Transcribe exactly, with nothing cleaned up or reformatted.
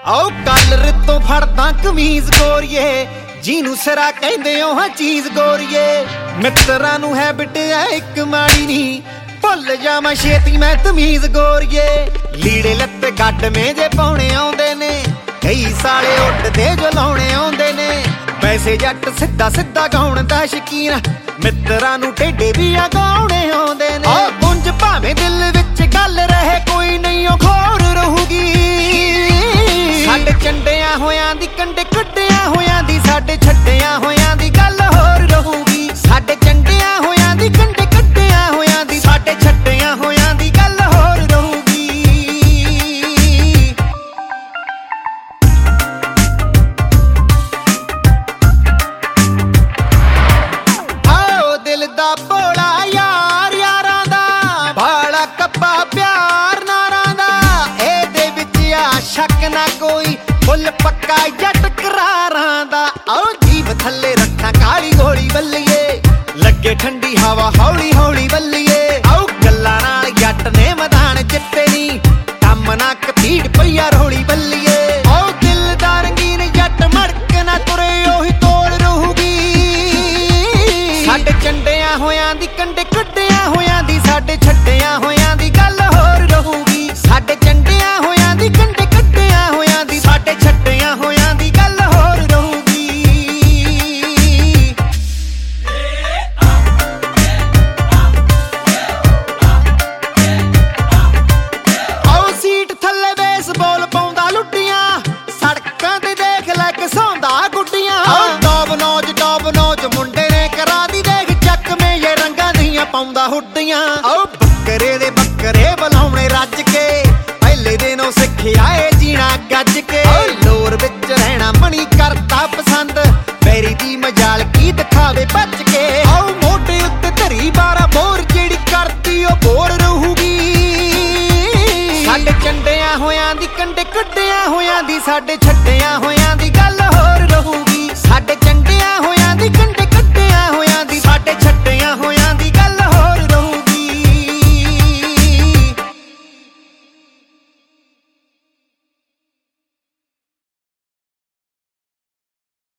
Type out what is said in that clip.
आओ कलर तो फड़दा कमीज गोरिए जीनू सिरा कहंदे ओ हां चीज गोरिए मित्रां नू हैबिट है इक माड़ी नी भुल जावां छेती मैं तमीज गोरिए लीड़े लत्ते गड्ड मेजे पाउणे आउंदे ने कई साले उड्डदे जो लाउणे आउंदे ने वैसे जट सिद्धा सिद्धा गाउण दा शकीन मित्रां नू टेढ़े भी आ गाउणे आउंदे ने ओ गुंज भावें दिल विच गल रहे कोई नहीं ओ खोर रहूगी साडे चंडियां होयां दी कंडे कड्डियां होयां दी साडे छड्डियां होयां दी गल होर रहूगी साडे चंडियां होयां दी कंडे कड्डियां होयां दी साडे छड्डियां होयां दी गल होर रहूगी आओ दिल दा भोला यार यारां दा भाला कप्पा प्यार नारां दा एदे विच आ शक ना कोई फुल पक्का जट करारां दा आओ जीव थल्ले रखा काली घोड़ी बल्लीए लगे ठंडी हवा हौली हौली बल्लीए आओ गल्लां नाल जट ने मैदान चिट्टे नी कम ना कतीड़ पईया रौली बल्लीए आओ दिल दा रंगीन जट मड़क ना तुरे ओही तोड़ रहूगी साडे चंडियां होयां दी कंडे कड्डियां होयां दी साडे छड्डियां होयां दी गल होर रहूगी साडे चंडियां होयां दी कंडे कड्डियां होयां दी साडे छड्डियां होयां दी गल होर रहूगी आओ सीट थल्ले बेसबाल पाउंदा लुੱਟੀਆਂ सड़कां ते देख लै घसौंदा गुड्डियां आओ टॉप नौज टॉप नौज मुंडे ने करा दी देख चकमे ये रंगां दियां पाउंदा हुड्डियां आओ बकरे दे बकरे बुलाउणे रज के पहले दिनों सिੱਖਿਆ ਏ जीना गज के लोर विच रहना मणी करता पसंद मेरी दी मजाल की दिखावे बच के आओ मोढे उत्ते धरी बारा बोर जेड़ी करती ओ बोर रहूगी साडे चंडियां होयां दी कंडे कड्डियां होयां दी साडे छड्डियां होयां दी गल होर रहूगी साडे चंडियां होयां दी कंडे कड्डियां होयां दी साडे छड्डियां होयां दी